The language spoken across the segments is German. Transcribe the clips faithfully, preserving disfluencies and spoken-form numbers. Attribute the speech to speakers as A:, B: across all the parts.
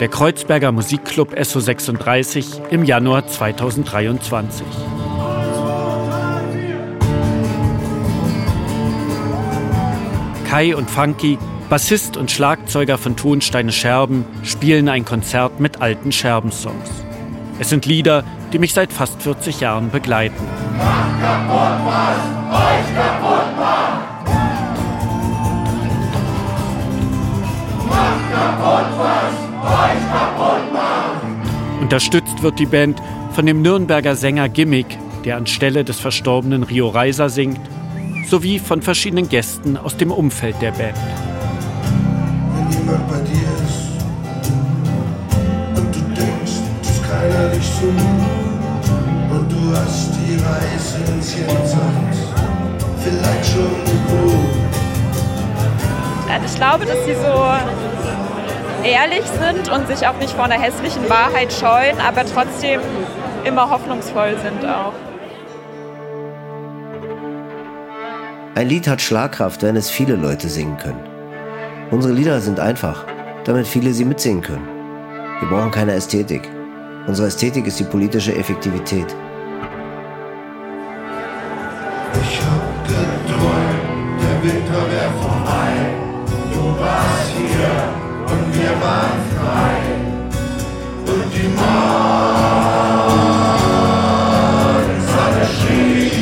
A: Der Kreuzberger Musikclub S O sechsunddreißig im Januar zweitausenddreiundzwanzig. Kai und Funky, Bassist und Schlagzeuger von Tonsteine Scherben, spielen ein Konzert mit alten Scherben-Songs. Es sind Lieder, die mich seit fast vierzig Jahren begleiten.
B: Macht kaputt, was euch kaputt macht! Macht kaputt, was euch kaputt macht!
A: Unterstützt wird die Band von dem Nürnberger Sänger Gimmick, der anstelle des verstorbenen Rio Reiser singt, sowie von verschiedenen Gästen aus dem Umfeld der Band.
C: Wenn jemand bei dir ist und du denkst, dass keiner dich so und du hast die Reise ins Jenseits vielleicht schon geprobt.
D: Ich glaube, dass sie so ehrlich sind und sich auch nicht vor einer hässlichen Wahrheit scheuen, aber trotzdem immer hoffnungsvoll sind auch.
E: Ein Lied hat Schlagkraft, wenn es viele Leute singen können. Unsere Lieder sind einfach, damit viele sie mitsingen können. Wir brauchen keine Ästhetik. Unsere Ästhetik ist die politische Effektivität.
C: Ich hab geträumt, der Winter wär vorbei. Du warst hier und wir waren frei. Und die Morgensonne schien.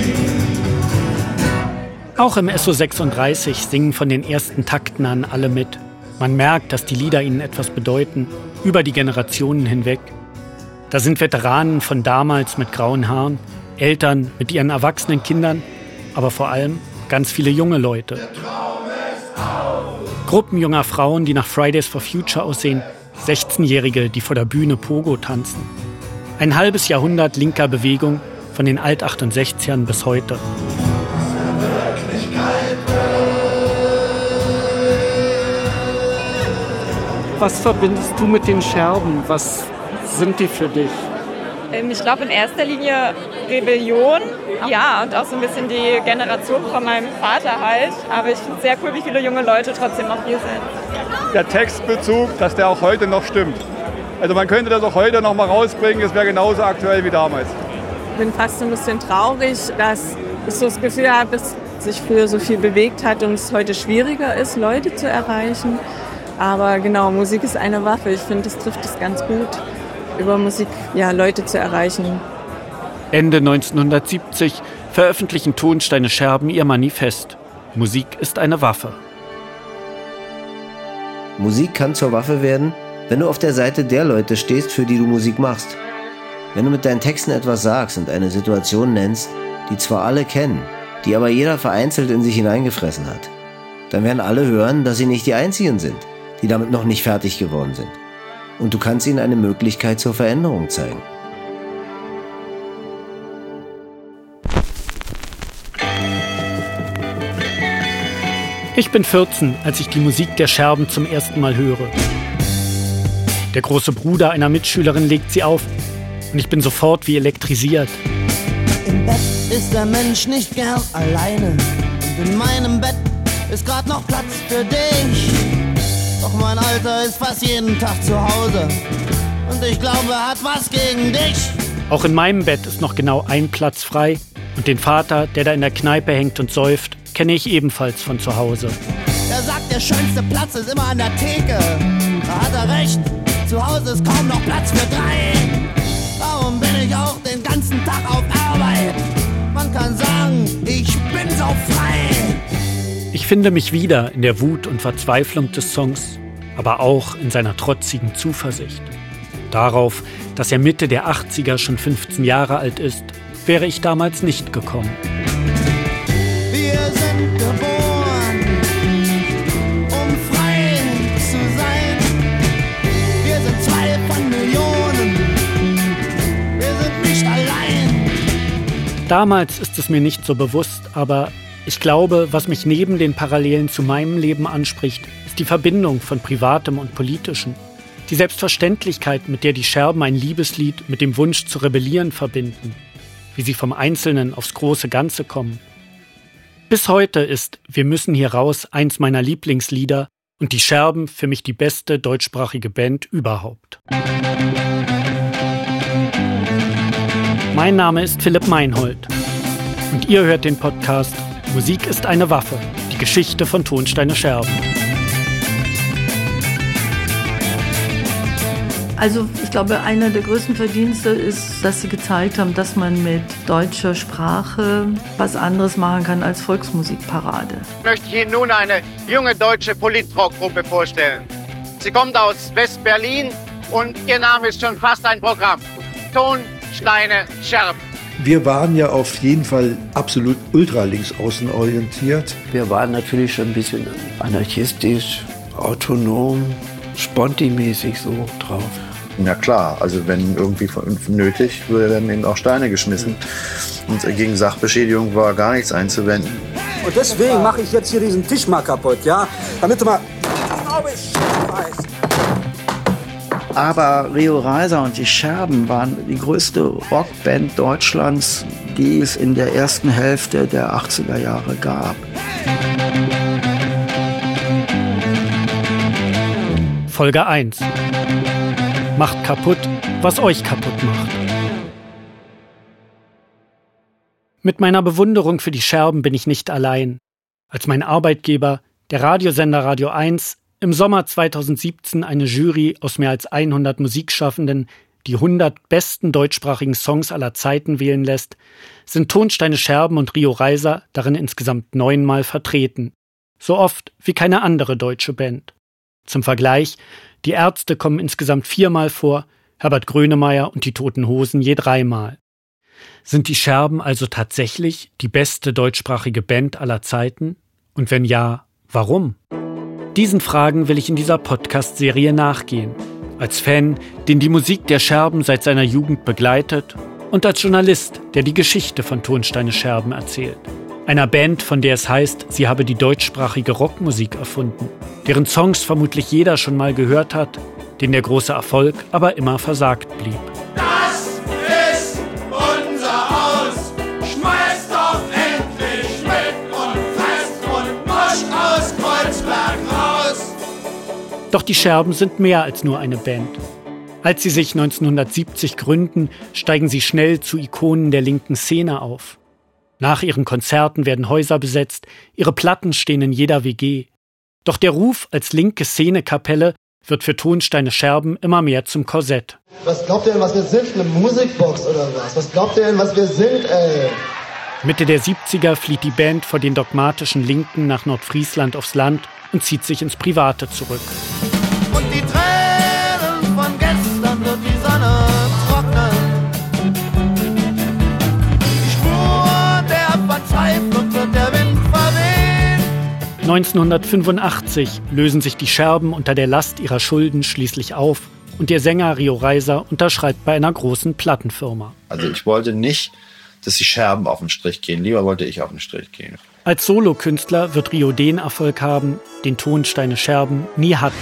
A: Auch im S O sechsunddreißig singen von den ersten Takten an alle mit. Man merkt, dass die Lieder ihnen etwas bedeuten, über die Generationen hinweg. Da sind Veteranen von damals mit grauen Haaren, Eltern mit ihren erwachsenen Kindern, aber vor allem ganz viele junge Leute. Gruppen junger Frauen, die nach Fridays for Future aussehen, sechzehnjährige, die vor der Bühne Pogo tanzen. Ein halbes Jahrhundert linker Bewegung von den Alt-achtundsechzigern bis heute.
F: Was verbindest du mit den Scherben? Was sind die für dich?
D: Ich glaube in erster Linie Rebellion, ja, und auch so ein bisschen die Generation von meinem Vater halt. Aber ich finde es sehr cool, wie viele junge Leute trotzdem noch hier sind.
G: Der Textbezug, dass der auch heute noch stimmt. Also man könnte das auch heute noch mal rausbringen, es wäre genauso aktuell wie damals.
H: Ich bin fast ein bisschen traurig, dass ich so das Gefühl habe, dass sich früher so viel bewegt hat und es heute schwieriger ist, Leute zu erreichen. Aber genau, Musik ist eine Waffe. Ich finde, das trifft es ganz gut, über Musik ja, Leute zu erreichen.
A: Ende neunzehnhundertsiebzig veröffentlichen Tonsteine Scherben ihr Manifest. Musik ist eine Waffe.
E: Musik kann zur Waffe werden, wenn du auf der Seite der Leute stehst, für die du Musik machst. Wenn du mit deinen Texten etwas sagst und eine Situation nennst, die zwar alle kennen, die aber jeder vereinzelt in sich hineingefressen hat, dann werden alle hören, dass sie nicht die Einzigen sind, die damit noch nicht fertig geworden sind. Und du kannst ihnen eine Möglichkeit zur Veränderung zeigen.
A: Ich bin vierzehn, als ich die Musik der Scherben zum ersten Mal höre. Der große Bruder einer Mitschülerin legt sie auf und ich bin sofort wie elektrisiert.
I: Im Bett ist der Mensch nicht gern alleine und in meinem Bett ist grad noch Platz für dich. Doch mein Alter ist fast jeden Tag zu Hause und ich glaube, er hat was gegen dich.
A: Auch in meinem Bett ist noch genau ein Platz frei und den Vater, der da in der Kneipe hängt und säuft, kenne ich ebenfalls von zu Hause.
I: Er sagt, der schönste Platz ist immer an der Theke. Da hat er recht, zu Hause ist kaum noch Platz für drei. Darum bin ich auch den ganzen Tag auf Arbeit. Man kann sagen, ich bin so frei.
A: Ich finde mich wieder in der Wut und Verzweiflung des Songs, aber auch in seiner trotzigen Zuversicht. Darauf, dass er Mitte der achtziger schon fünfzehn Jahre alt ist, wäre ich damals nicht gekommen.
I: Wir sind geboren, um frei zu sein. Wir sind zwei von Millionen, wir sind nicht allein.
A: Damals ist es mir nicht so bewusst, aber ich glaube, was mich neben den Parallelen zu meinem Leben anspricht, ist die Verbindung von Privatem und Politischem. Die Selbstverständlichkeit, mit der die Scherben ein Liebeslied mit dem Wunsch zu rebellieren verbinden. Wie sie vom Einzelnen aufs große Ganze kommen. Bis heute ist "Wir müssen hier raus" eins meiner Lieblingslieder Und die Scherben für mich die beste deutschsprachige Band überhaupt. Mein Name ist Philipp Meinhold. Und ihr hört den Podcast Musik ist eine Waffe, die Geschichte von Tonsteine Scherben.
J: Also ich glaube, einer der größten Verdienste ist, dass sie gezeigt haben, dass man mit deutscher Sprache was anderes machen kann als Volksmusikparade.
K: Ich möchte Ihnen nun eine junge deutsche Politrockgruppe vorstellen. Sie kommt aus West-Berlin und ihr Name ist schon fast ein Programm. Tonsteine Scherben.
L: Wir waren ja auf jeden Fall absolut ultralinks außen orientiert.
M: Wir waren natürlich schon ein bisschen anarchistisch, autonom, sponti-mäßig so drauf.
N: Na klar, also wenn irgendwie nötig, werden eben auch Steine geschmissen. Und gegen Sachbeschädigung war gar nichts einzuwenden.
O: Und deswegen mache ich jetzt hier diesen Tisch mal kaputt, ja? Damit du mal genau Bescheid weißt.
M: Aber Rio Reiser und die Scherben waren die größte Rockband Deutschlands, die es in der ersten Hälfte der achtziger Jahre gab.
A: Folge eins. Macht kaputt, was euch kaputt macht. Mit meiner Bewunderung für die Scherben bin ich nicht allein. Als mein Arbeitgeber, der Radiosender Radio eins, im Sommer zweitausendsiebzehn eine Jury aus mehr als hundert Musikschaffenden die hundert besten deutschsprachigen Songs aller Zeiten wählen lässt, sind Tonsteine Scherben und Rio Reiser darin insgesamt neunmal vertreten. So oft wie keine andere deutsche Band. Zum Vergleich, die Ärzte kommen insgesamt viermal vor, Herbert Grönemeyer und die Toten Hosen je dreimal. Sind die Scherben also tatsächlich die beste deutschsprachige Band aller Zeiten? Und wenn ja, warum? Diesen Fragen will ich in dieser Podcast-Serie nachgehen. Als Fan, den die Musik der Scherben seit seiner Jugend begleitet, und als Journalist, der die Geschichte von Tonsteine Scherben erzählt. Einer Band, von der es heißt, sie habe die deutschsprachige Rockmusik erfunden, deren Songs vermutlich jeder schon mal gehört hat, denen der große Erfolg aber immer versagt blieb.
B: Das ist unser Haus, schmeißt doch endlich mit und fest und musch aus Kreuzberg raus.
A: Doch die Scherben sind mehr als nur eine Band. Als sie sich neunzehnhundertsiebzig gründen, steigen sie schnell zu Ikonen der linken Szene auf. Nach ihren Konzerten werden Häuser besetzt, ihre Platten stehen in jeder W G. Doch der Ruf als linke Szenekapelle wird für Tonsteine Scherben immer mehr zum Korsett.
P: Was glaubt ihr denn, was wir sind? Eine Musikbox oder was? Was glaubt ihr denn, was wir sind, ey?
A: Mitte der siebziger flieht die Band vor den dogmatischen Linken nach Nordfriesland aufs Land und zieht sich ins Private zurück.
I: Und die Tränen von gestern wird die Sonne trocknen.
A: neunzehnhundertfünfundachtzig lösen sich die Scherben unter der Last ihrer Schulden schließlich auf und der Sänger Rio Reiser unterschreibt bei einer großen Plattenfirma.
N: Also ich wollte nicht, dass die Scherben auf den Strich gehen, lieber wollte ich auf den Strich gehen.
A: Als Solokünstler wird Rio den Erfolg haben, den Tonsteine Scherben nie hatten.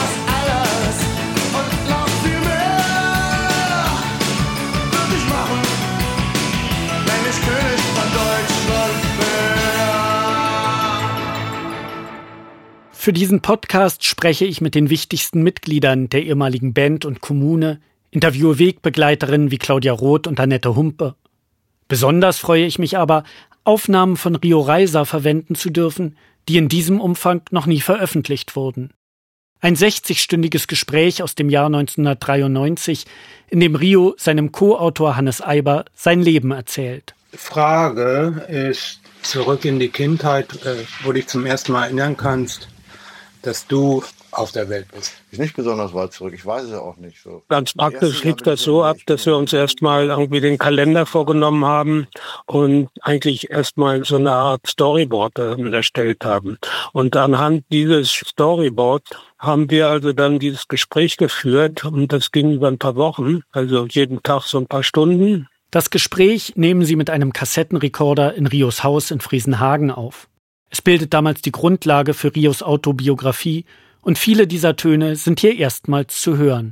A: Für diesen Podcast spreche ich mit den wichtigsten Mitgliedern der ehemaligen Band und Kommune, interviewe Wegbegleiterinnen wie Claudia Roth und Annette Humpe. Besonders freue ich mich aber, Aufnahmen von Rio Reiser verwenden zu dürfen, die in diesem Umfang noch nie veröffentlicht wurden. Ein sechzigstündiges Gespräch aus dem Jahr neunzehnhundertdreiundneunzig, in dem Rio seinem Co-Autor Hannes Eiber sein Leben erzählt.
Q: Die Frage ist zurück in die Kindheit, wo du dich zum ersten Mal erinnern kannst, dass du auf der Welt bist.
N: Ist nicht besonders weit zurück, ich weiß es ja auch nicht so.
Q: Ganz praktisch lief das so ab, dass wir uns erstmal irgendwie den Kalender vorgenommen haben und eigentlich erstmal so eine Art Storyboard erstellt haben. Und anhand dieses Storyboard haben wir also dann dieses Gespräch geführt und das ging über ein paar Wochen, also jeden Tag so ein paar Stunden.
A: Das Gespräch nehmen sie mit einem Kassettenrekorder in Rios Haus in Friesenhagen auf. Es bildet damals die Grundlage für Rios Autobiografie und viele dieser Töne sind hier erstmals zu hören.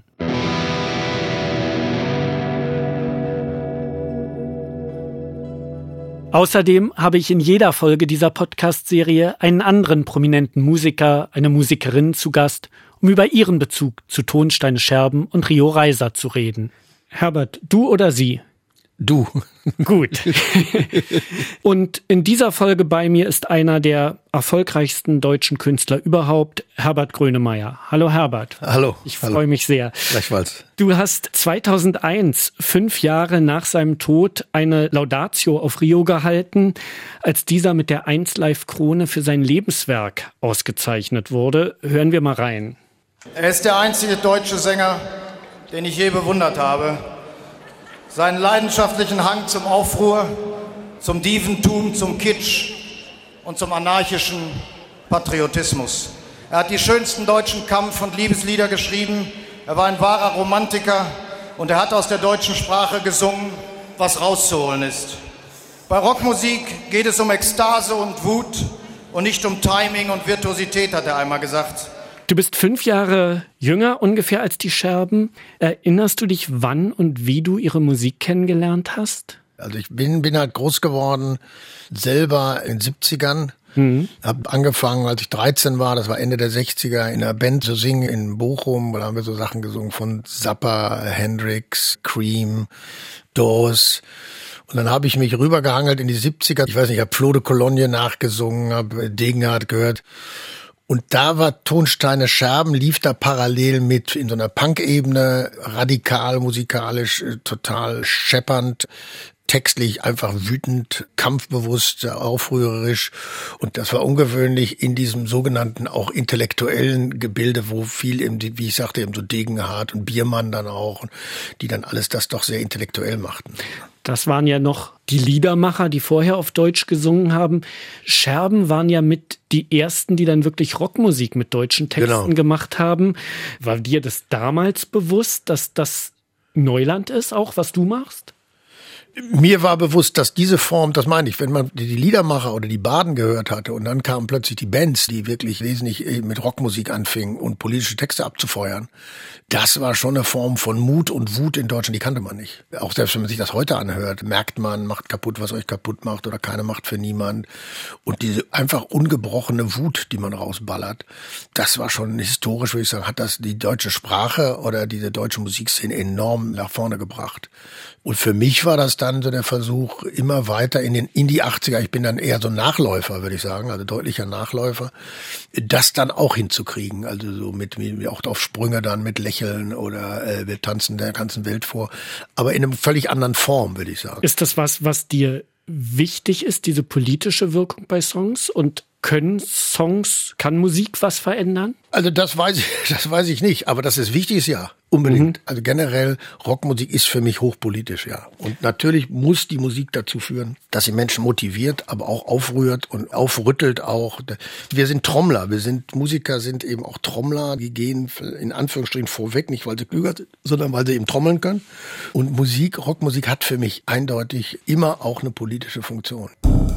A: Außerdem habe ich in jeder Folge dieser Podcast-Serie einen anderen prominenten Musiker, eine Musikerin zu Gast, um über ihren Bezug zu Tonsteine Scherben und Rio Reiser zu reden. Herbert, du oder sie?
R: Du.
A: Gut. Und in dieser Folge bei mir ist einer der erfolgreichsten deutschen Künstler überhaupt, Herbert Grönemeyer. Hallo Herbert.
R: Hallo.
A: Ich freue mich sehr.
R: Gleichfalls.
A: Du hast zweitausendeins, fünf Jahre nach seinem Tod, eine Laudatio auf Rio gehalten, als dieser mit der eins Live Krone für sein Lebenswerk ausgezeichnet wurde. Hören wir mal rein.
S: Er ist der einzige deutsche Sänger, den ich je bewundert habe. Seinen leidenschaftlichen Hang zum Aufruhr, zum Dieventum, zum Kitsch und zum anarchischen Patriotismus. Er hat die schönsten deutschen Kampf- und Liebeslieder geschrieben. Er war ein wahrer Romantiker und er hat aus der deutschen Sprache gesungen, was rauszuholen ist. Bei Rockmusik geht es um Ekstase und Wut und nicht um Timing und Virtuosität, hat er einmal gesagt.
A: Du bist fünf Jahre jünger ungefähr als die Scherben. Erinnerst du dich, wann und wie du ihre Musik kennengelernt hast?
R: Also ich bin, bin halt groß geworden, selber in den siebzigern. Mhm. Hab angefangen, als ich dreizehn war, das war Ende der sechziger, in einer Band zu singen in Bochum. Da haben wir so Sachen gesungen von Zappa, Hendrix, Cream, Doors. Und dann habe ich mich rübergehangelt in die siebziger. Ich weiß nicht, ich habe Flo de Cologne nachgesungen, habe Degenhardt gehört. Und da war Tonsteine Scherben, lief da parallel mit in so einer Punk-Ebene, radikal, musikalisch, total scheppernd, textlich einfach wütend, kampfbewusst, aufrührerisch. Und das war ungewöhnlich in diesem sogenannten auch intellektuellen Gebilde, wo viel eben, wie ich sagte, eben so Degenhardt und Biermann dann auch, die dann alles das doch sehr intellektuell machten.
A: Das waren ja noch die Liedermacher, die vorher auf Deutsch gesungen haben. Scherben waren ja mit die ersten, die dann wirklich Rockmusik mit deutschen Texten genau. gemacht haben. War dir das damals bewusst, dass das Neuland ist, auch was du machst?
R: Mir war bewusst, dass diese Form, das meine ich, wenn man die Liedermacher oder die Baden gehört hatte und dann kamen plötzlich die Bands, die wirklich wesentlich mit Rockmusik anfingen und politische Texte abzufeuern, das war schon eine Form von Mut und Wut in Deutschland, die kannte man nicht. Auch selbst wenn man sich das heute anhört, merkt man, macht kaputt, was euch kaputt macht oder keine Macht für niemand. Und diese einfach ungebrochene Wut, die man rausballert, das war schon historisch, würde ich sagen, hat das die deutsche Sprache oder diese deutsche Musikszene enorm nach vorne gebracht. Und für mich war das dann so der Versuch, immer weiter in den in die achtziger, ich bin dann eher so ein Nachläufer, würde ich sagen, also deutlicher Nachläufer, das dann auch hinzukriegen, also so mit, mit auch auf Sprünge dann mit Lächeln oder äh, wir tanzen der ganzen Welt vor, aber in einer völlig anderen Form, würde ich sagen.
A: Ist das was, was dir wichtig ist, diese politische Wirkung bei Songs? Und können Songs, kann Musik was verändern?
R: Also das weiß ich, das weiß ich nicht, aber dass es wichtig ist, ja, unbedingt. Mhm. Also generell, Rockmusik ist für mich hochpolitisch, ja. Und natürlich muss die Musik dazu führen, dass sie Menschen motiviert, aber auch aufrührt und aufrüttelt auch. Wir sind Trommler, wir sind, Musiker sind eben auch Trommler, die gehen in Anführungsstrichen vorweg, nicht weil sie klüger sind, sondern weil sie eben trommeln können. Und Musik, Rockmusik hat für mich eindeutig immer auch eine politische Funktion.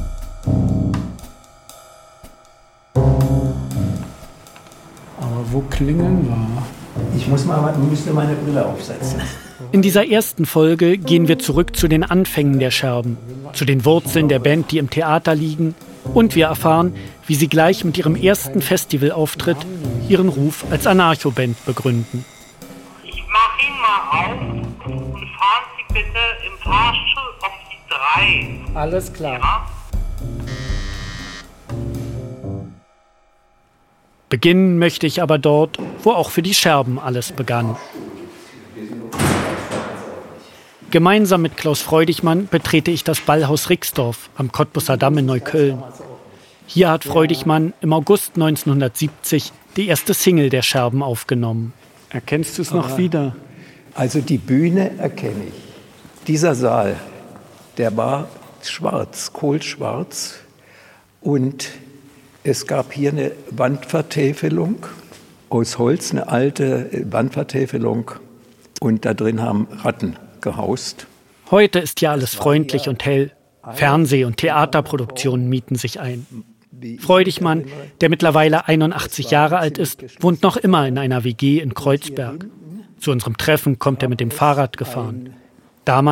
A: Aber wo klingeln wir?
T: Ich muss mal, müsste meine Brille aufsetzen.
A: In dieser ersten Folge gehen wir zurück zu den Anfängen der Scherben, zu den Wurzeln der Band, die im Theater liegen. Und wir erfahren, wie sie gleich mit ihrem ersten Festivalauftritt ihren Ruf als Anarcho-Band begründen.
U: Ich mach ihn mal auf und fahren Sie bitte im Fahrstuhl auf die drei.
A: Alles klar.
U: Ja?
A: Beginnen möchte ich aber dort, wo auch für die Scherben alles begann. Gemeinsam mit Klaus Freudigmann betrete ich das Ballhaus Rixdorf am Cottbusser Damm in Neukölln. Hier hat Freudigmann im August neunzehnhundertsiebzig die erste Single der Scherben aufgenommen. Erkennst du es noch wieder?
T: Also die Bühne erkenne ich. Dieser Saal, der war schwarz, kohlschwarz, und es gab hier eine Wandvertäfelung aus Holz, eine alte Wandvertäfelung, und da drin haben Ratten gehaust.
A: Heute ist ja alles freundlich und hell. Fernseh- und Theaterproduktionen mieten sich ein. Freudigmann, der mittlerweile einundachtzig Jahre alt ist, wohnt noch immer in einer W G in Kreuzberg. Zu unserem Treffen kommt er mit dem Fahrrad gefahren. Damals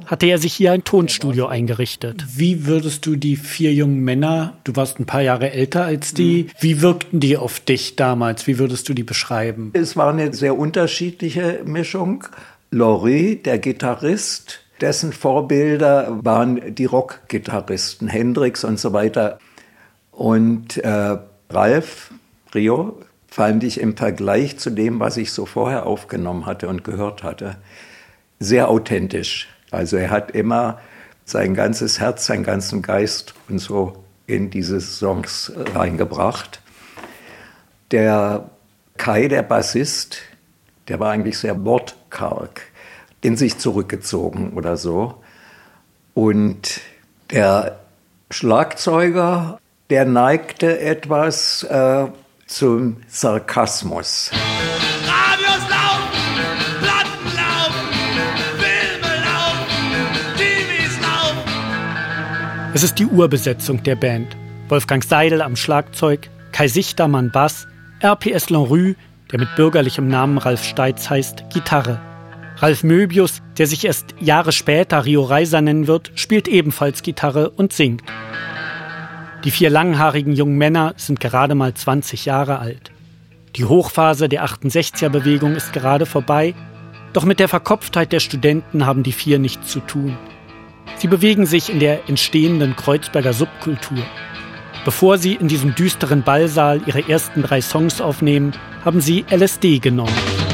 A: hatte er sich hier ein Tonstudio eingerichtet.
C: Wie würdest du die vier jungen Männer, du warst ein paar Jahre älter als die, mhm. wie wirkten die auf dich damals? Wie würdest du die beschreiben?
T: Es war eine sehr unterschiedliche Mischung. Laurie, der Gitarrist, dessen Vorbilder waren die Rockgitarristen, Hendrix und so weiter. Und äh, Ralf Rio fand ich im Vergleich zu dem, was ich so vorher aufgenommen hatte und gehört hatte, sehr authentisch. Also er hat immer sein ganzes Herz, seinen ganzen Geist und so in diese Songs reingebracht. Der Kai, der Bassist, der war eigentlich sehr wortkarg, in sich zurückgezogen oder so. Und der Schlagzeuger, der neigte etwas äh, zum Sarkasmus.
B: Radios laufen, Platten laufen, Filme laufen, T Vs laufen.
A: Es ist die Urbesetzung der Band. Wolfgang Seidel am Schlagzeug, Kai Sichtermann Bass, R P S Lanrue, der mit bürgerlichem Namen Ralf Steitz heißt, Gitarre. Ralf Möbius, der sich erst Jahre später Rio Reiser nennen wird, spielt ebenfalls Gitarre und singt. Die vier langhaarigen jungen Männer sind gerade mal zwanzig Jahre alt. Die Hochphase der achtundsechziger-Bewegung ist gerade vorbei, doch mit der Verkopftheit der Studenten haben die vier nichts zu tun. Sie bewegen sich in der entstehenden Kreuzberger Subkultur. Bevor sie in diesem düsteren Ballsaal ihre ersten drei Songs aufnehmen, haben sie L S D genommen.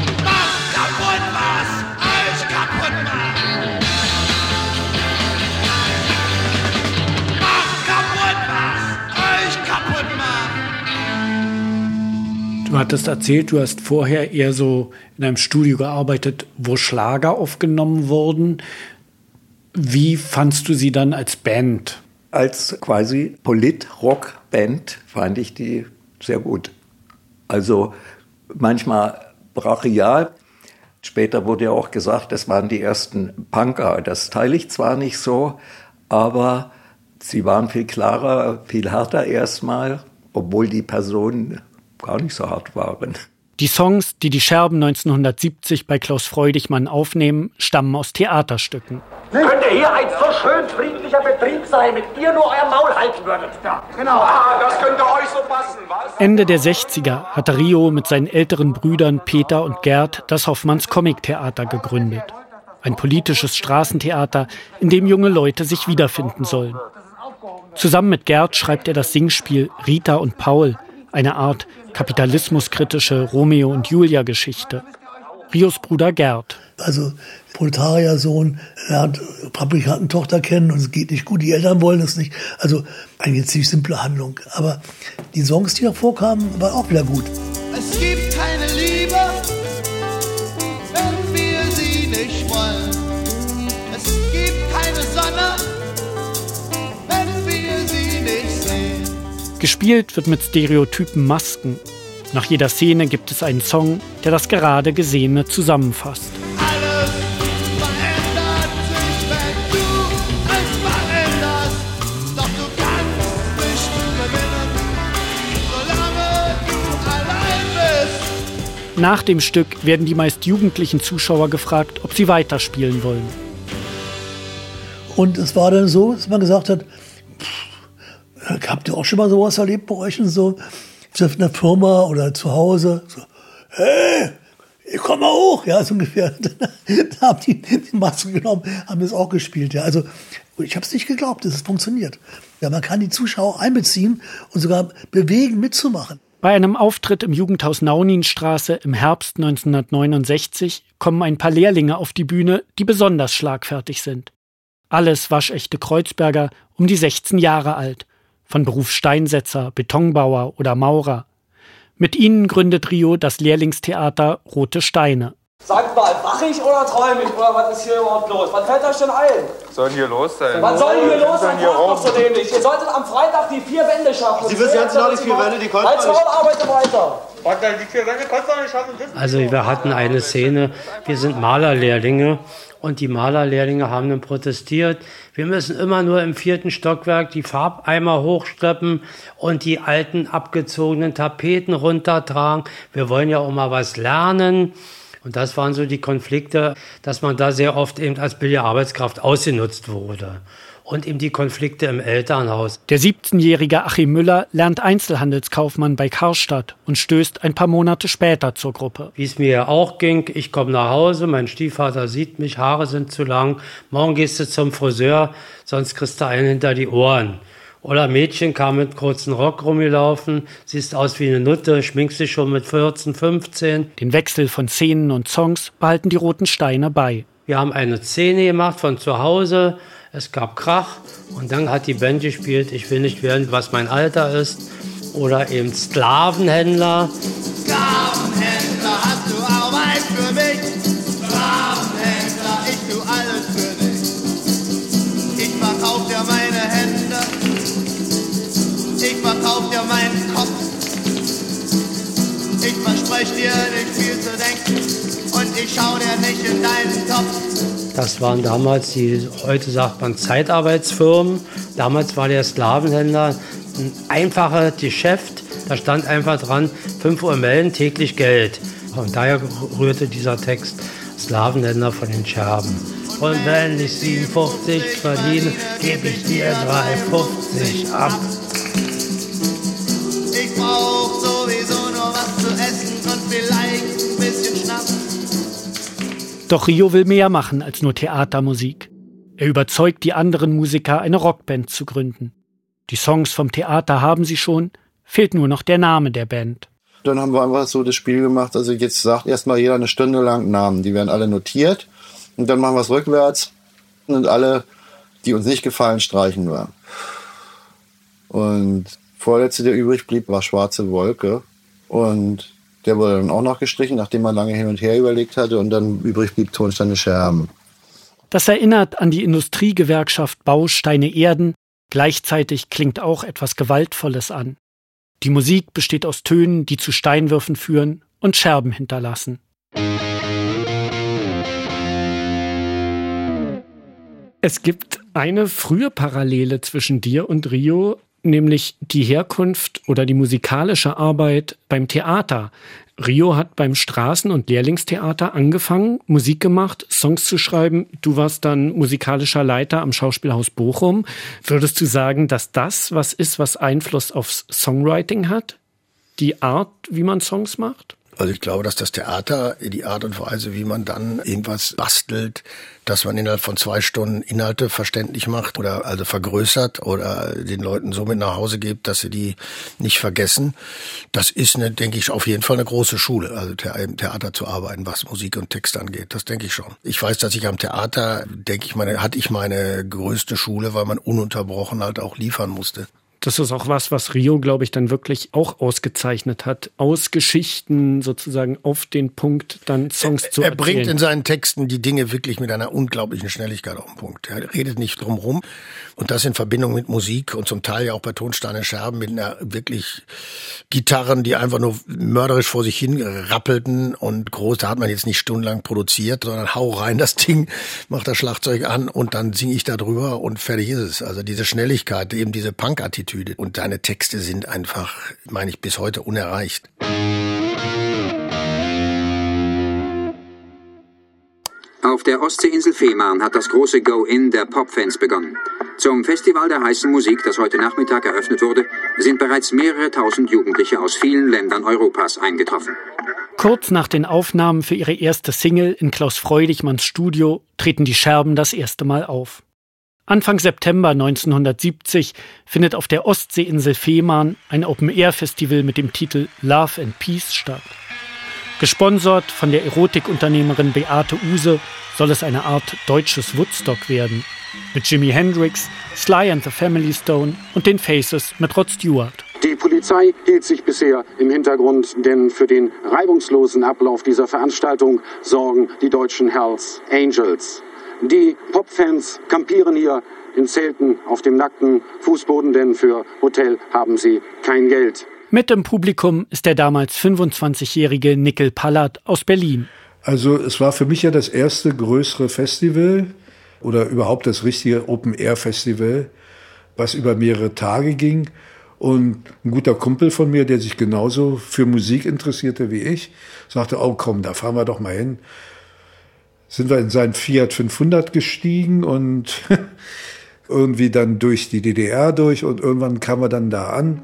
C: Du hattest erzählt, du hast vorher eher so in einem Studio gearbeitet, wo Schlager aufgenommen wurden. Wie fandst du sie dann als Band?
T: Als quasi Polit-Rock-Band fand ich die sehr gut. Also manchmal brachial. Später wurde ja auch gesagt, das waren die ersten Punker. Das teile ich zwar nicht so, aber sie waren viel klarer, viel härter erstmal, obwohl die Personen gar nicht so hart waren.
A: Die Songs, die die Scherben neunzehnhundertsiebzig bei Klaus Freudichmann aufnehmen, stammen aus Theaterstücken.
V: Könnte hier ein so schön friedlicher Betrieb sein, mit ihr nur euer Maul halten würdet. Ja, genau. Ah, das könnte euch so passen, was?
A: Ende der sechziger hatte Rio mit seinen älteren Brüdern Peter und Gerd das Hoffmanns Comic-Theater gegründet. Ein politisches Straßentheater, in dem junge Leute sich wiederfinden sollen. Zusammen mit Gerd schreibt er das Singspiel Rita und Paul, eine Art kapitalismuskritische Romeo- und Julia-Geschichte. Rios Bruder Gerd.
W: Also Proletariersohn lernt Fabrikantentochter kennen und es geht nicht gut, die Eltern wollen es nicht. Also eine ziemlich simple Handlung. Aber die Songs, die davor kamen, waren auch wieder gut.
I: Es gibt keine Liebe, wenn wir sie nicht wollen. Es gibt keine Sonne, wenn wir sie nicht sehen.
A: Gespielt wird mit stereotypen Masken. Nach jeder Szene gibt es einen Song, der das gerade Gesehene zusammenfasst.
I: Alles verändert sich, wenn du es veränderst. Doch du kannst nicht gewinnen, solange du allein bist.
A: Nach dem Stück werden die meist jugendlichen Zuschauer gefragt, ob sie weiterspielen wollen.
W: Und es war dann so, dass man gesagt hat, habt ihr auch schon mal sowas erlebt bei euch und so? In der Firma oder zu Hause? So, hey, ich komm mal hoch, ja, so ungefähr. Da haben die die Maske genommen, haben das auch gespielt, ja. Also, ich habe es nicht geglaubt, dass es funktioniert. Ja, man kann die Zuschauer einbeziehen und sogar bewegen, mitzumachen.
A: Bei einem Auftritt im Jugendhaus Nauninstraße im Herbst neunzehnhundertneunundsechzig kommen ein paar Lehrlinge auf die Bühne, die besonders schlagfertig sind. Alles waschechte Kreuzberger, um die sechzehn Jahre alt. Von Beruf Steinsetzer, Betonbauer oder Maurer. Mit ihnen gründet Rio das Lehrlingstheater Rote Steine.
X: Sagt mal, wach ich oder träume ich? Oder was ist hier überhaupt los? Was fällt euch denn ein?
Y: Was soll denn hier los sein?
X: Was soll denn hier los sein? Hier doch so dämlich. Ihr solltet am Freitag die vier Wände schaffen.
O: Sie wissen jetzt genau die vier Wände, die konnten
X: wir nicht. Halt's Maul, arbeite weiter.
Y: Die vier Wände konntest du nicht schaffen.
Z: Also wir hatten eine Szene, wir sind Malerlehrlinge. Und die Malerlehrlinge haben dann protestiert. Wir müssen immer nur im vierten Stockwerk die Farbeimer hochschleppen und die alten abgezogenen Tapeten runtertragen. Wir wollen ja auch mal was lernen. Und das waren so die Konflikte, dass man da sehr oft eben als billige Arbeitskraft ausgenutzt wurde. Und eben die Konflikte im Elternhaus.
A: Der siebzehnjährige Achim Müller lernt Einzelhandelskaufmann bei Karstadt und stößt ein paar Monate später zur Gruppe.
Z: Wie es mir ja auch ging, ich komme nach Hause, mein Stiefvater sieht mich, Haare sind zu lang, morgen gehst du zum Friseur, sonst kriegst du einen hinter die Ohren. Oder ein Mädchen kam mit kurzen Rock rumgelaufen, siehst aus wie eine Nutte, schminkst dich schon mit vierzehn, fünfzehn.
A: Den Wechsel von Szenen und Songs behalten die Roten Steine bei.
Z: Wir haben eine Szene gemacht von zu Hause, es gab Krach und dann hat die Band gespielt, ich will nicht werden, was mein Alter ist. Oder eben Sklavenhändler.
I: Sklavenhändler, hast du Arbeit für mich? Sklavenhändler, ich tu alles für dich. Ich verkauf dir meine Hände, ich verkauf dir meinen Kopf. Ich verspreche dir nicht viel zu denken und ich schau dir nicht in deinen Topf.
Z: Das waren damals die, heute sagt man Zeitarbeitsfirmen. Damals war der Sklavenhändler ein einfaches Geschäft. Da stand einfach dran, fünf Uhr melden, täglich Geld. Und daher rührte dieser Text Sklavenhändler von den Scherben. Und wenn ich siebenundfünfzig verdiene, gebe ich dir drei fünfzig ab.
I: Ich brauch sowieso nur was zu essen und vielleicht ein bisschen Schnaps.
A: Doch Rio will mehr machen als nur Theatermusik. Er überzeugt die anderen Musiker, eine Rockband zu gründen. Die Songs vom Theater haben sie schon, fehlt nur noch der Name der Band.
N: Dann haben wir einfach so das Spiel gemacht, also jetzt sagt erstmal jeder eine Stunde lang Namen. Die werden alle notiert und dann machen wir es rückwärts und alle, die uns nicht gefallen, streichen wir. Und vorletzte, der übrig blieb, war Schwarze Wolke und der wurde dann auch noch gestrichen, nachdem man lange hin und her überlegt hatte. Und dann übrig blieb Tonsteine Scherben.
A: Das erinnert an die Industriegewerkschaft Bausteine Erden. Gleichzeitig klingt auch etwas Gewaltvolles an. Die Musik besteht aus Tönen, die zu Steinwürfen führen und Scherben hinterlassen. Es gibt eine frühe Parallele zwischen dir und Rio, nämlich die Herkunft oder die musikalische Arbeit beim Theater. Rio hat beim Straßen- und Lehrlingstheater angefangen, Musik gemacht, Songs zu schreiben. Du warst dann musikalischer Leiter am Schauspielhaus Bochum. Würdest du sagen, dass das was ist, was Einfluss aufs Songwriting hat? Die Art, wie man Songs macht?
R: Also ich glaube, dass das Theater, die Art und Weise, wie man dann irgendwas bastelt, dass man innerhalb von zwei Stunden Inhalte verständlich macht oder also vergrößert oder den Leuten so mit nach Hause gibt, dass sie die nicht vergessen. Das ist, eine, denke ich, auf jeden Fall eine große Schule, also im Theater zu arbeiten, was Musik und Text angeht. Das denke ich schon. Ich weiß, dass ich am Theater, denke ich, meine, hatte ich meine größte Schule, weil man ununterbrochen halt auch liefern musste.
A: Das ist auch was, was Rio, glaube ich, dann wirklich auch ausgezeichnet hat. Aus Geschichten sozusagen auf den Punkt dann Songs zu
R: er
A: erzählen.
R: Er bringt in seinen Texten die Dinge wirklich mit einer unglaublichen Schnelligkeit auf den Punkt. Er redet nicht drum rum. Und das in Verbindung mit Musik und zum Teil ja auch bei Tonsteine Scherben mit einer wirklich Gitarren, die einfach nur mörderisch vor sich hin rappelten und groß. Da hat man jetzt nicht stundenlang produziert, sondern hau rein das Ding, mach das Schlagzeug an und dann singe ich da drüber und fertig ist es. Also diese Schnelligkeit, eben diese Punk-Attitüde. Und deine Texte sind einfach, meine ich, bis heute unerreicht.
D: Auf der Ostseeinsel Fehmarn hat das große Go-In der Popfans begonnen. Zum Festival der heißen Musik, das heute Nachmittag eröffnet wurde, sind bereits mehrere tausend Jugendliche aus vielen Ländern Europas eingetroffen.
A: Kurz nach den Aufnahmen für ihre erste Single in Klaus Freudichmanns Studio treten die Scherben das erste Mal auf. Anfang September neunzehnhundertsiebzig findet auf der Ostseeinsel Fehmarn ein Open-Air-Festival mit dem Titel Love and Peace statt. Gesponsert von der Erotikunternehmerin Beate Uhse soll es eine Art deutsches Woodstock werden. Mit Jimi Hendrix, Sly and the Family Stone und den Faces mit Rod Stewart.
E: Die Polizei hielt sich bisher im Hintergrund, denn für den reibungslosen Ablauf dieser Veranstaltung sorgen die deutschen Hells Angels. Die Popfans kampieren hier in Zelten auf dem nackten Fußboden, denn für Hotel haben sie kein Geld.
A: Mit im Publikum ist der damals fünfundzwanzigjährige Nickel Pallert aus Berlin.
L: Also es war für mich ja das erste größere Festival oder überhaupt das richtige Open-Air-Festival, was über mehrere Tage ging. Und ein guter Kumpel von mir, der sich genauso für Musik interessierte wie ich, sagte, oh komm, da fahren wir doch mal hin. Sind wir in seinen Fiat fünfhundert gestiegen und irgendwie dann durch die D D R durch und irgendwann kamen wir dann da an.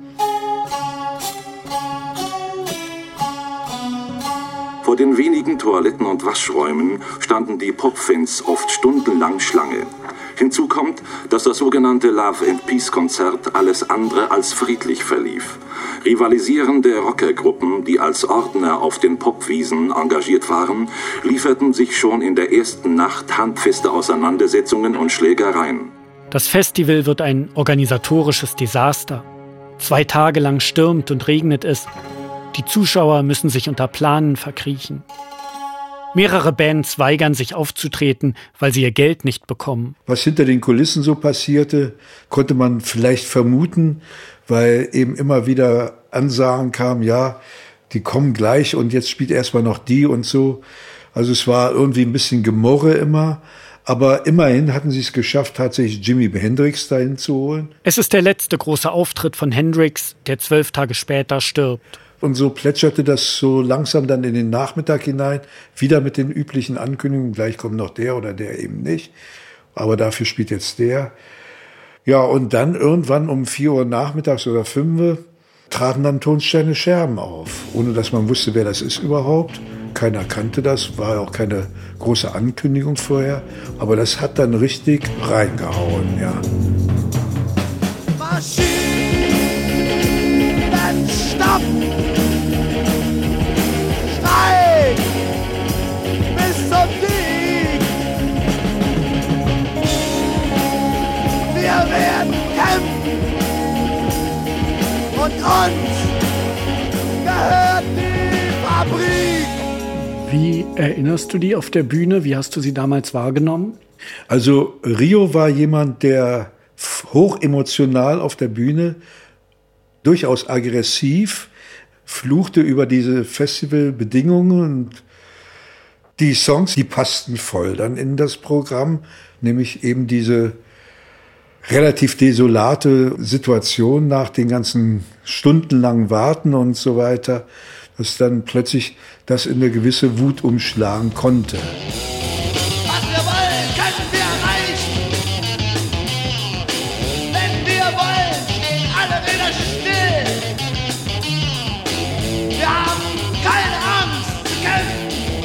F: Vor den wenigen Toiletten und Waschräumen standen die Popfans oft stundenlang Schlange. Hinzu kommt, dass das sogenannte Love and Peace Konzert alles andere als friedlich verlief. Rivalisierende Rockergruppen, die als Ordner auf den Popwiesen engagiert waren, lieferten sich schon in der ersten Nacht handfeste Auseinandersetzungen und Schlägereien.
A: Das Festival wird ein organisatorisches Desaster. Zwei Tage lang stürmt und regnet es. Die Zuschauer müssen sich unter Planen verkriechen. Mehrere Bands weigern sich aufzutreten, weil sie ihr Geld nicht bekommen.
L: Was hinter den Kulissen so passierte, konnte man vielleicht vermuten, weil eben immer wieder Ansagen kamen, ja, die kommen gleich und jetzt spielt erstmal noch die und so. Also es war irgendwie ein bisschen Gemurre immer. Aber immerhin hatten sie es geschafft, tatsächlich Jimi Hendrix dahin zu holen.
A: Es ist der letzte große Auftritt von Hendrix, der zwölf Tage später stirbt.
L: Und so plätscherte das so langsam dann in den Nachmittag hinein, wieder mit den üblichen Ankündigungen, gleich kommt noch der oder der eben nicht, aber dafür spielt jetzt der. Ja, und dann irgendwann um vier Uhr nachmittags oder fünf Uhr traten dann Tonsteine Scherben auf, ohne dass man wusste, wer das ist überhaupt. Keiner kannte das, war auch keine große Ankündigung vorher, aber das hat dann richtig reingehauen, ja.
I: Maschinen, stopp! Schrei! Bis zum Sieg! Wir werden kämpfen! Und uns gehört die Fabrik!
C: Wie erinnerst du die auf der Bühne? Wie hast du sie damals wahrgenommen?
L: Also Rio war jemand, der hochemotional auf der Bühne, durchaus aggressiv, fluchte über diese Festivalbedingungen und die Songs, die passten voll dann in das Programm, nämlich eben diese relativ desolate Situation nach den ganzen stundenlangen Warten und so weiter, dass dann plötzlich das in eine gewisse Wut umschlagen konnte.
I: Was wir wollen, können wir erreichen. Wenn wir wollen, stehen alle wieder still. Wir haben keine Angst zu kämpfen.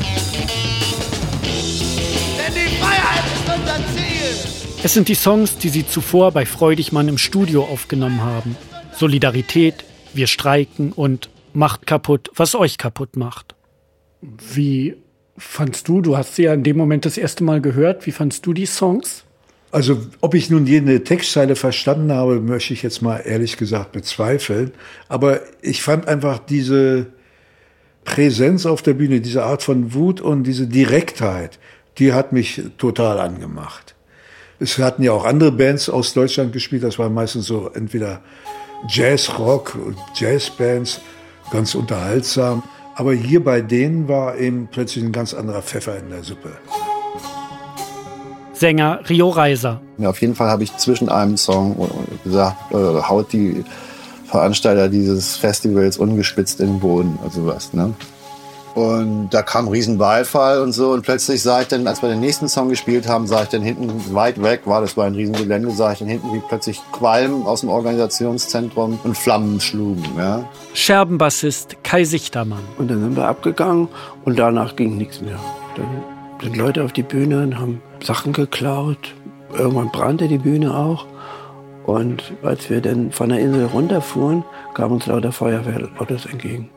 I: Denn die Freiheit ist unser Ziel.
A: Es sind die Songs, die sie zuvor bei Freudigmann im Studio aufgenommen haben. Solidarität, Wir streiken und Macht kaputt, was euch kaputt macht.
C: Wie fandst du, du hast sie ja in dem Moment das erste Mal gehört, wie fandst du die Songs?
L: Also ob ich nun jede Textzeile verstanden habe, möchte ich jetzt mal ehrlich gesagt bezweifeln. Aber ich fand einfach diese Präsenz auf der Bühne, diese Art von Wut und diese Direktheit, die hat mich total angemacht. Es hatten ja auch andere Bands aus Deutschland gespielt, das war meistens so entweder Jazz, Rock, Jazzbands, ganz unterhaltsam. Aber hier bei denen war eben plötzlich ein ganz anderer Pfeffer in der Suppe.
A: Sänger Rio Reiser.
N: Ja, auf jeden Fall habe ich zwischen einem Song gesagt, äh, haut die Veranstalter dieses Festivals ungespitzt in den Boden oder sowas, ne? Und da kam ein riesen Beifall und so. Und plötzlich sah ich dann, als wir den nächsten Song gespielt haben, sah ich dann hinten weit weg, war das war ein riesen Gelände, sah ich dann hinten, wie plötzlich Qualm aus dem Organisationszentrum und Flammen schlugen. Ja.
A: Scherbenbassist Kai Sichtermann.
G: Und dann sind wir abgegangen und danach ging nichts mehr. Dann sind Leute auf die Bühne und haben Sachen geklaut. Irgendwann brannte die Bühne auch. Und als wir dann von der Insel runterfuhren, kamen uns lauter Feuerwehrautos entgegen.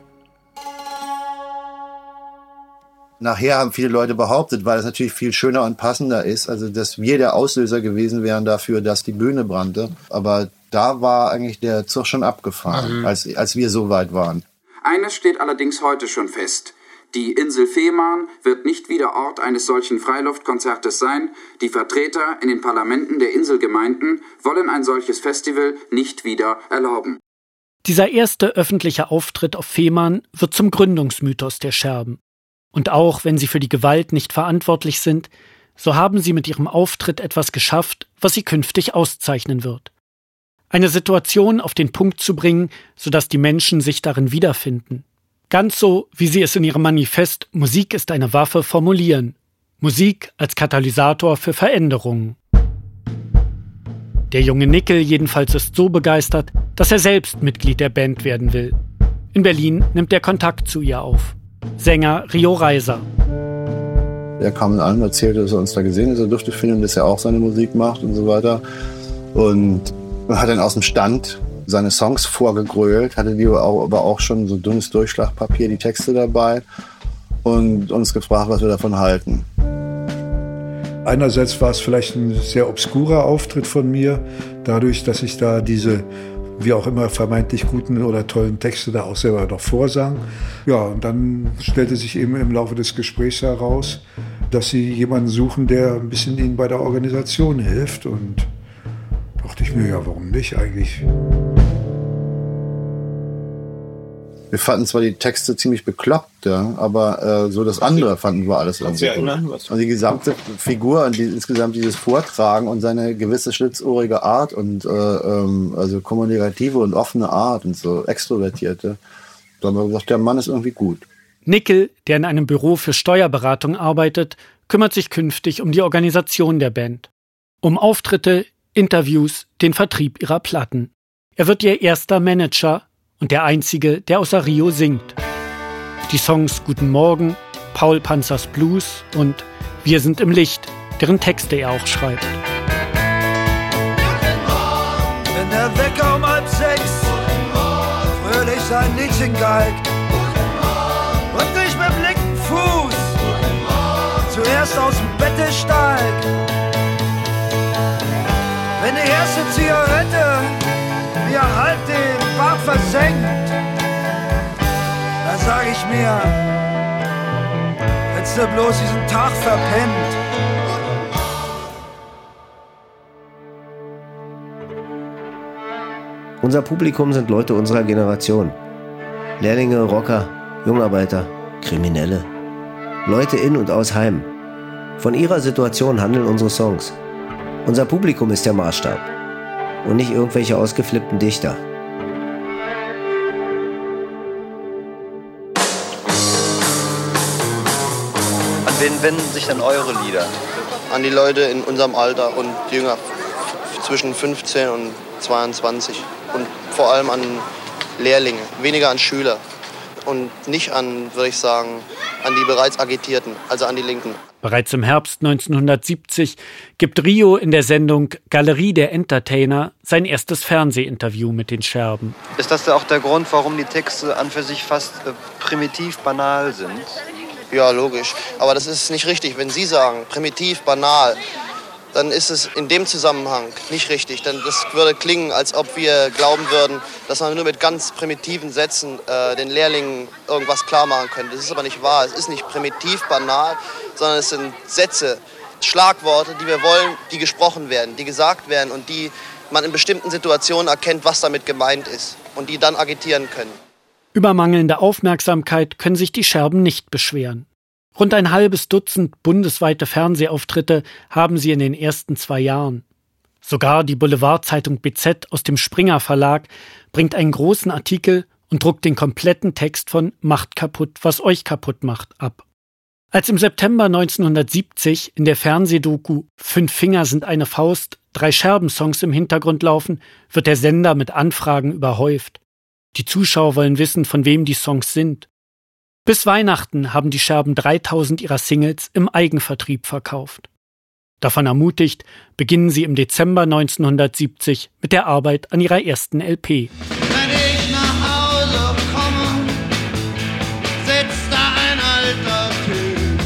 N: Nachher haben viele Leute behauptet, weil es natürlich viel schöner und passender ist, also dass wir der Auslöser gewesen wären dafür, dass die Bühne brannte. Aber da war eigentlich der Zug schon abgefahren, mhm. als, als wir so weit waren.
D: Eines steht allerdings heute schon fest. Die Insel Fehmarn wird nicht wieder Ort eines solchen Freiluftkonzertes sein. Die Vertreter in den Parlamenten der Inselgemeinden wollen ein solches Festival nicht wieder erlauben.
A: Dieser erste öffentliche Auftritt auf Fehmarn wird zum Gründungsmythos der Scherben. Und auch wenn sie für die Gewalt nicht verantwortlich sind, so haben sie mit ihrem Auftritt etwas geschafft, was sie künftig auszeichnen wird. Eine Situation auf den Punkt zu bringen, sodass die Menschen sich darin wiederfinden. Ganz so, wie sie es in ihrem Manifest Musik ist eine Waffe formulieren. Musik als Katalysator für Veränderungen. Der junge Nickel jedenfalls ist so begeistert, dass er selbst Mitglied der Band werden will. In Berlin nimmt er Kontakt zu ihr auf. Sänger Rio Reiser.
N: Er kam an und erzählte, dass er uns da gesehen hat, dass er dürfte finden, dass er auch seine Musik macht und so weiter. Und hat dann aus dem Stand seine Songs vorgegrölt, hatte die aber auch schon so dünnes Durchschlagpapier, die Texte dabei und uns gefragt, was wir davon halten.
L: Einerseits war es vielleicht ein sehr obskurer Auftritt von mir, dadurch, dass ich da diese, wie auch immer, vermeintlich guten oder tollen Texte da auch selber noch vorsang. Ja, und dann stellte sich eben im Laufe des Gesprächs heraus, dass sie jemanden suchen, der ein bisschen ihnen bei der Organisation hilft. Und dachte ich mir, ja, warum nicht eigentlich?
N: Wir fanden zwar die Texte ziemlich bekloppt, ja, aber äh, so das andere fanden wir alles irgendwie gut. Und die gesamte Figur und die, insgesamt dieses Vortragen und seine gewisse schlitzohrige Art und äh, ähm, also kommunikative und offene Art und so extrovertierte, da haben wir gesagt, der Mann ist irgendwie gut.
A: Nickel, der in einem Büro für Steuerberatung arbeitet, kümmert sich künftig um die Organisation der Band. Um Auftritte, Interviews, den Vertrieb ihrer Platten. Er wird ihr erster Manager und der einzige, der außer Rio singt. Die Songs Guten Morgen, Paul Panzers Blues und Wir sind im Licht, deren Texte er auch schreibt.
H: Wenn der Wecker um halb sechs fröhlich sein Liedchen geigt und ich mit dem linken Fuß zuerst aus dem Bette steig, wenn die erste Zigarette mir halb den Bart versenkt, dann sag ich mir, hättest du bloß diesen Tag verpennt.
J: Unser Publikum sind Leute unserer Generation. Lehrlinge, Rocker, Jungarbeiter, Kriminelle. Leute in und aus Heim. Von ihrer Situation handeln unsere Songs. Unser Publikum ist der Maßstab. Und nicht irgendwelche ausgeflippten Dichter.
K: An wen wenden sich denn eure Lieder?
M: An die Leute in unserem Alter und jünger, zwischen fünfzehn und zweiundzwanzig. Und vor allem an Lehrlinge, weniger an Schüler. Und nicht an, würde ich sagen, an die bereits Agitierten, also an die Linken.
A: Bereits im Herbst neunzehnhundertsiebzig gibt Rio in der Sendung Galerie der Entertainer sein erstes Fernsehinterview mit den Scherben.
K: Ist das auch der Grund, warum die Texte an für sich fast äh, primitiv banal sind?
M: Ja, logisch. Aber das ist nicht richtig. Wenn Sie sagen, primitiv, banal, dann ist es in dem Zusammenhang nicht richtig. Denn das würde klingen, als ob wir glauben würden, dass man nur mit ganz primitiven Sätzen äh, den Lehrlingen irgendwas klar machen könnte. Das ist aber nicht wahr. Es ist nicht primitiv, banal, sondern es sind Sätze, Schlagworte, die wir wollen, die gesprochen werden, die gesagt werden und die man in bestimmten Situationen erkennt, was damit gemeint ist und die dann agitieren können.
A: Über mangelnde Aufmerksamkeit können sich die Scherben nicht beschweren. Rund ein halbes Dutzend bundesweite Fernsehauftritte haben sie in den ersten zwei Jahren. Sogar die Boulevardzeitung B Z aus dem Springer Verlag bringt einen großen Artikel und druckt den kompletten Text von Macht kaputt, was euch kaputt macht ab. Als im September neunzehnhundertsiebzig in der Fernsehdoku Fünf Finger sind eine Faust drei Scherbensongs im Hintergrund laufen, wird der Sender mit Anfragen überhäuft. Die Zuschauer wollen wissen, von wem die Songs sind. Bis Weihnachten haben die Scherben dreitausend ihrer Singles im Eigenvertrieb verkauft. Davon ermutigt, beginnen sie im Dezember neunzehnhundertsiebzig mit der Arbeit an ihrer ersten L P.
H: Wenn ich nach Hause komme, sitzt da ein alter Typ.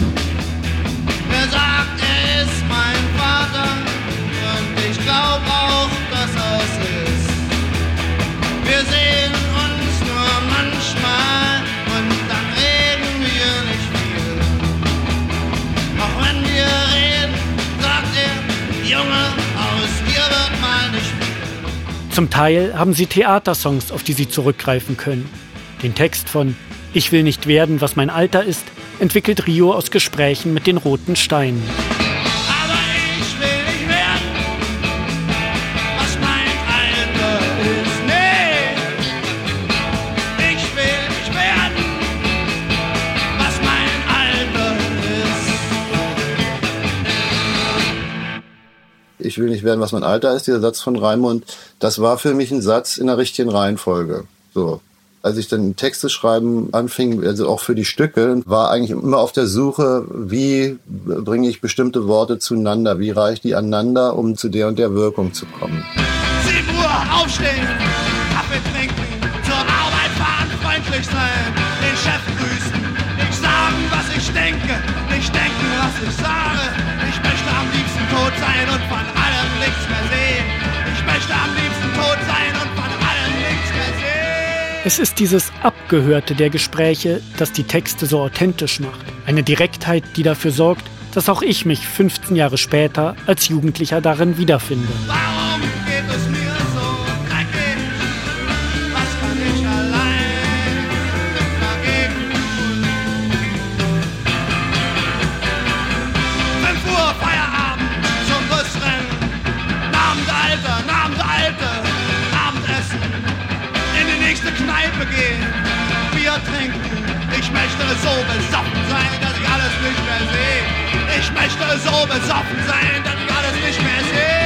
H: Der sagt, er ist mein Vater und ich glaub auch, dass er es ist. Wir sehen uns nur manchmal und dann reden wir nicht viel. Auch wenn wir reden, sagt er, Junge, aus dir wird mal nicht viel.
A: Zum Teil haben sie Theatersongs, auf die sie zurückgreifen können. Den Text von Ich will nicht werden, was mein Alter ist, entwickelt Rio aus Gesprächen mit den Roten Steinen.
H: Aber ich will nicht werden, was mein Alter
N: ich will nicht werden, was mein Alter ist, dieser Satz von Raimund, das war für mich ein Satz in der richtigen Reihenfolge. So. Als ich dann Texte schreiben anfing, also auch für die Stücke, war eigentlich immer auf der Suche, wie bringe ich bestimmte Worte zueinander, wie reiche ich die aneinander, um zu der und der Wirkung zu kommen.
H: sieben Uhr aufstehen, Kaffee trinken, zur Arbeit fahren, freundlich sein, den Chef grüßen, nicht sagen, was ich denke, nicht denken, was ich sage. Ich möchte am liebsten tot sein und von allem nichts mehr sehen. Ich möchte am liebsten tot sein und von allem nichts mehr sehen.
A: Es ist dieses Abgehörte der Gespräche, das die Texte so authentisch macht. Eine Direktheit, die dafür sorgt, dass auch ich mich fünfzehn Jahre später als Jugendlicher darin wiederfinde.
H: Warum geht es mir so dreckig? Was kann ich allein dagegen tun? fünf Uhr Feierabend zum Busrennen. Abend, Alter, Abend, Alte, Abendessen. In die nächste Kneipe gehen, Bier trinken. Ich möchte so besoffen sein, dass ich alles nicht mehr sehe. Ich möchte so besoffen sein, dass ich alles nicht mehr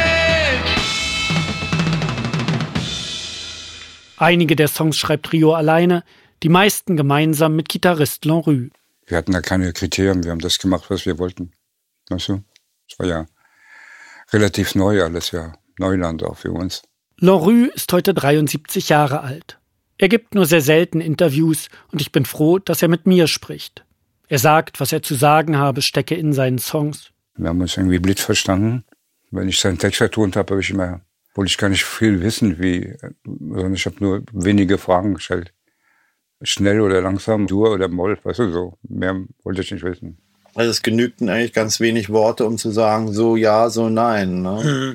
H: sehe.
A: Einige der Songs schreibt Rio alleine, die meisten gemeinsam mit Gitarrist Lanrue.
B: Wir hatten da keine Kriterien, wir haben das gemacht, was wir wollten. Weißt du? Das war ja relativ neu alles, ja. Neuland auch für uns.
A: Lanrue ist heute dreiundsiebzig Jahre alt. Er gibt nur sehr selten Interviews und ich bin froh, dass er mit mir spricht. Er sagt, was er zu sagen habe, stecke in seinen Songs.
B: Wir haben uns irgendwie blind verstanden. Wenn ich seinen Text vertont habe, habe ich immer, wollte ich gar nicht viel wissen, wie, sondern ich habe nur wenige Fragen gestellt. Schnell oder langsam, Dur oder Moll, weißt du, so. Mehr wollte ich nicht wissen.
N: Also es genügten eigentlich ganz wenig Worte, um zu sagen, so ja, so nein, ne?
A: Mhm.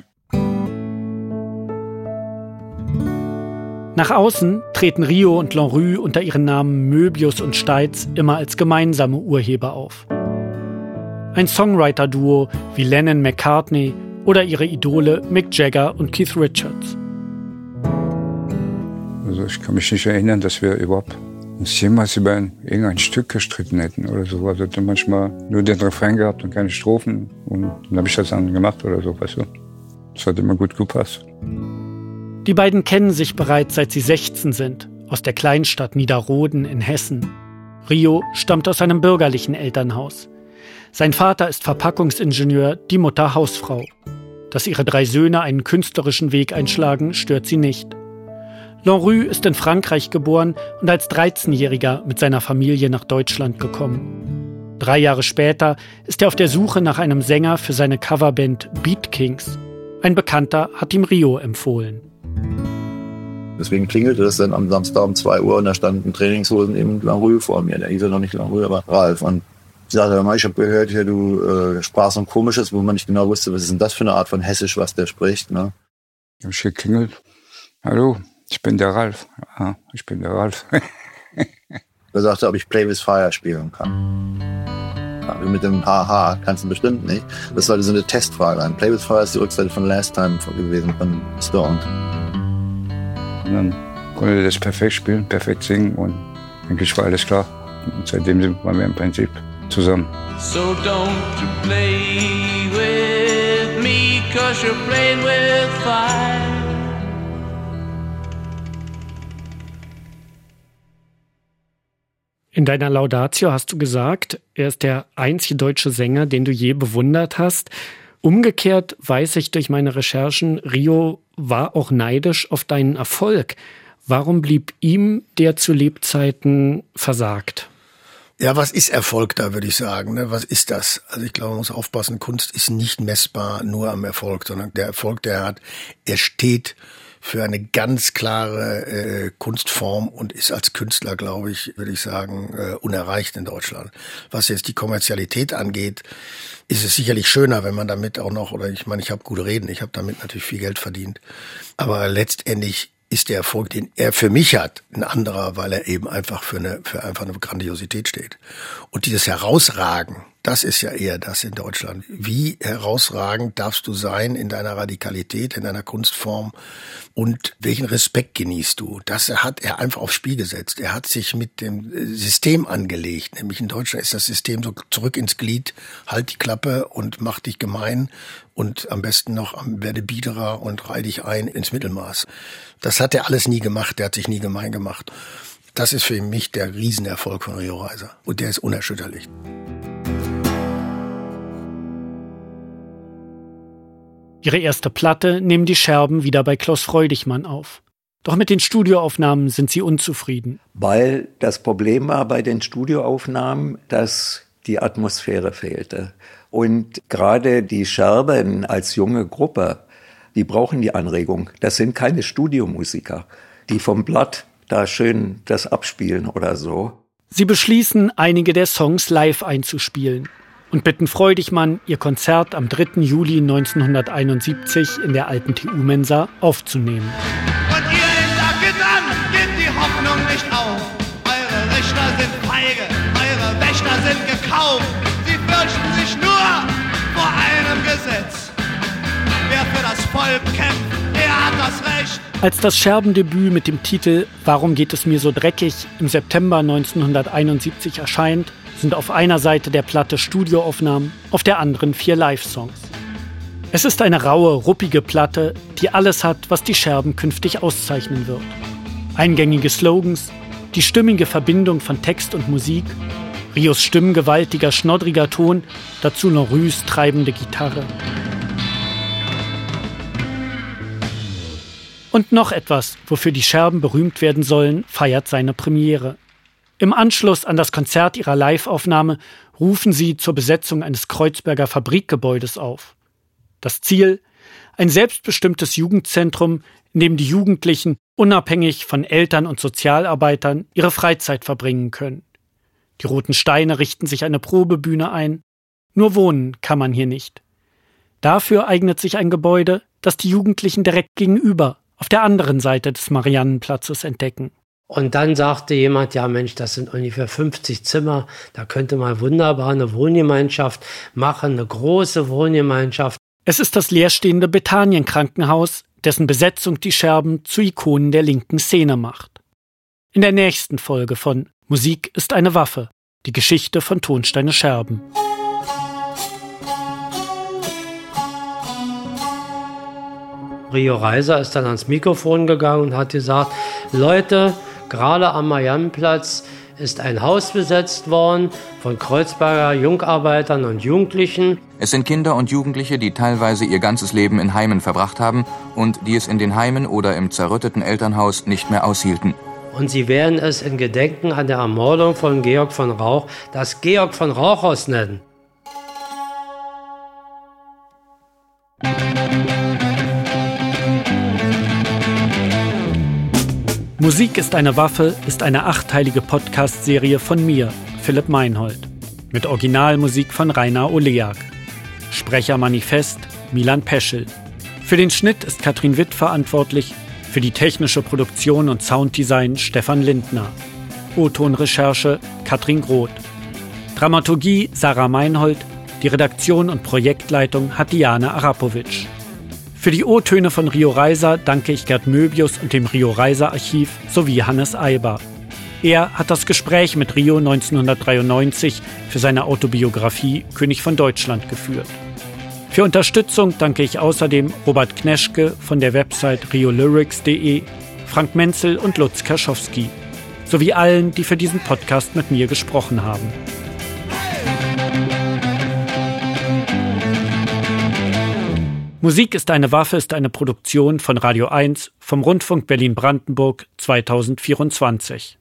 A: Nach außen treten Rio und Lanrue unter ihren Namen Möbius und Steitz immer als gemeinsame Urheber auf. Ein Songwriter-Duo wie Lennon-McCartney oder ihre Idole Mick Jagger und Keith Richards.
B: Also ich kann mich nicht erinnern, dass wir überhaupt uns jemals über ein, irgendein Stück gestritten hätten oder so. Also hätte manchmal nur den Refrain gehabt und keine Strophen und dann habe ich das dann gemacht oder so, weißt du. Das hat immer gut gepasst.
A: Die beiden kennen sich bereits seit sie sechzehn sind, aus der Kleinstadt Niederroden in Hessen. Rio stammt aus einem bürgerlichen Elternhaus. Sein Vater ist Verpackungsingenieur, die Mutter Hausfrau. Dass ihre drei Söhne einen künstlerischen Weg einschlagen, stört sie nicht. Lanrue ist in Frankreich geboren und als dreizehnjähriger mit seiner Familie nach Deutschland gekommen. Drei Jahre später ist er auf der Suche nach einem Sänger für seine Coverband Beat Kings. Ein Bekannter hat ihm Rio empfohlen.
N: Deswegen klingelte das dann am Samstag um zwei Uhr und da standen Trainingshosen eben Lanrue vor mir. Der hieß ja noch nicht Lanrue, aber Ralf. Und ich sagte, ich habe gehört, hier, du äh, sprachst so ein komisches, wo man nicht genau wusste, was ist denn das für eine Art von Hessisch, was der spricht. Ne?
B: Ich habe geklingelt. Hallo, ich bin der Ralf. Ah, ich bin der Ralf.
N: Er sagte, ob ich Play with Fire spielen kann. Ja, mit dem Haha kannst du bestimmt nicht. Das sollte so eine Testfrage sein. Play with Fire ist die Rückseite von Last Time gewesen, von Stoned.
B: Und dann konnte er das perfekt spielen, perfekt singen und eigentlich war alles klar. Und seitdem waren wir im Prinzip zusammen.
H: So don't you play with me, 'cause you're playing with fire.
A: In deiner Laudatio hast du gesagt, er ist der einzige deutsche Sänger, den du je bewundert hast. Umgekehrt weiß ich durch meine Recherchen, Rio war auch neidisch auf deinen Erfolg. Warum blieb ihm der zu Lebzeiten versagt?
R: Ja, was ist Erfolg da, würde ich sagen? Ne? Was ist das? Also ich glaube, man muss aufpassen, Kunst ist nicht messbar nur am Erfolg, sondern der Erfolg, der er hat, er steht für eine ganz klare äh, Kunstform und ist als Künstler, glaube ich, würde ich sagen, äh, unerreicht in Deutschland. Was jetzt die Kommerzialität angeht, ist es sicherlich schöner, wenn man damit auch noch, oder ich meine, ich habe gute Reden, ich habe damit natürlich viel Geld verdient, aber letztendlich ist der Erfolg, den er für mich hat, ein anderer, weil er eben einfach für eine, für einfach eine Grandiosität steht. Und dieses Herausragen, Das ist ja eher das in Deutschland. Wie herausragend darfst du sein in deiner Radikalität, in deiner Kunstform und welchen Respekt genießt du? Das hat er einfach aufs Spiel gesetzt. Er hat sich mit dem System angelegt. Nämlich in Deutschland ist das System so zurück ins Glied, halt die Klappe und mach dich gemein und am besten noch werde Biederer und reih dich ein ins Mittelmaß. Das hat er alles nie gemacht, der hat sich nie gemein gemacht. Das ist für mich der Riesenerfolg von Rio Reiser und der ist unerschütterlich.
A: Ihre erste Platte nehmen die Scherben wieder bei Klaus Freudichmann auf. Doch mit den Studioaufnahmen sind sie unzufrieden.
P: Weil das Problem war bei den Studioaufnahmen, dass die Atmosphäre fehlte. Und gerade die Scherben als junge Gruppe, die brauchen die Anregung. Das sind keine Studiomusiker, die vom Blatt da schön das abspielen oder so.
A: Sie beschließen, einige der Songs live einzuspielen und bitten Freudichmann, ihr Konzert am dritten Juli neunzehnhunderteinundsiebzig in der alten T U-Mensa aufzunehmen.
H: Und ihr in Sacken an, gebt die Hoffnung nicht auf. Eure Richter sind feige, eure Wächter sind gekauft. Sie fürchten sich nur vor einem Gesetz. Wer für das Volk kämpft, der hat das Recht.
A: Als das Scherbendebüt mit dem Titel »Warum geht es mir so dreckig« im September neunzehnhunderteinundsiebzig erscheint, sind auf einer Seite der Platte Studioaufnahmen, auf der anderen vier Live-Songs. Es ist eine raue, ruppige Platte, die alles hat, was die Scherben künftig auszeichnen wird. Eingängige Slogans, die stimmige Verbindung von Text und Musik, Rios stimmgewaltiger, schnoddriger Ton, dazu noch Rühs treibende Gitarre. Und noch etwas, wofür die Scherben berühmt werden sollen, feiert seine Premiere. Im Anschluss an das Konzert ihrer Live-Aufnahme rufen sie zur Besetzung eines Kreuzberger Fabrikgebäudes auf. Das Ziel? Ein selbstbestimmtes Jugendzentrum, in dem die Jugendlichen unabhängig von Eltern und Sozialarbeitern ihre Freizeit verbringen können. Die Roten Steine richten sich eine Probebühne ein. Nur wohnen kann man hier nicht. Dafür eignet sich ein Gebäude, das die Jugendlichen direkt gegenüber, auf der anderen Seite des Mariannenplatzes entdecken.
Z: Und dann sagte jemand, ja Mensch, das sind ungefähr fünfzig Zimmer, da könnte man wunderbar eine Wohngemeinschaft machen, eine große Wohngemeinschaft.
A: Es ist das leerstehende Bethanien-Krankenhaus, dessen Besetzung die Scherben zu Ikonen der linken Szene macht. In der nächsten Folge von Musik ist eine Waffe, die Geschichte von Tonsteine Scherben.
Z: Rio Reiser ist dann ans Mikrofon gegangen und hat gesagt, Leute, gerade am Mariannenplatz ist ein Haus besetzt worden von Kreuzberger Jungarbeitern und Jugendlichen.
Q: Es sind Kinder und Jugendliche, die teilweise ihr ganzes Leben in Heimen verbracht haben und die es in den Heimen oder im zerrütteten Elternhaus nicht mehr aushielten.
Z: Und sie werden es in Gedenken an der Ermordung von Georg von Rauch das Georg von Rauch-Haus nennen.
A: Musik ist eine Waffe ist eine achteilige Podcast-Serie von mir, Philipp Meinhold, mit Originalmusik von Rainer Oleak. Sprechermanifest Milan Peschel. Für den Schnitt ist Katrin Witt verantwortlich, für die technische Produktion und Sounddesign Stefan Lindner. O-Ton-Recherche Katrin Groth. Dramaturgie Sarah Meinhold, die Redaktion und Projektleitung hat Diana Arapowitsch. Für die O-Töne von Rio Reiser danke ich Gerd Möbius und dem Rio Reiser Archiv sowie Hannes Eiber. Er hat das Gespräch mit Rio neunzehnhundertdreiundneunzig für seine Autobiografie König von Deutschland geführt. Für Unterstützung danke ich außerdem Robert Kneschke von der Website rio lyrics punkt de, Frank Menzel und Lutz Kerschowski, sowie allen, die für diesen Podcast mit mir gesprochen haben. Musik ist eine Waffe ist eine Produktion von Radio eins vom Rundfunk Berlin-Brandenburg zweitausendvierundzwanzig.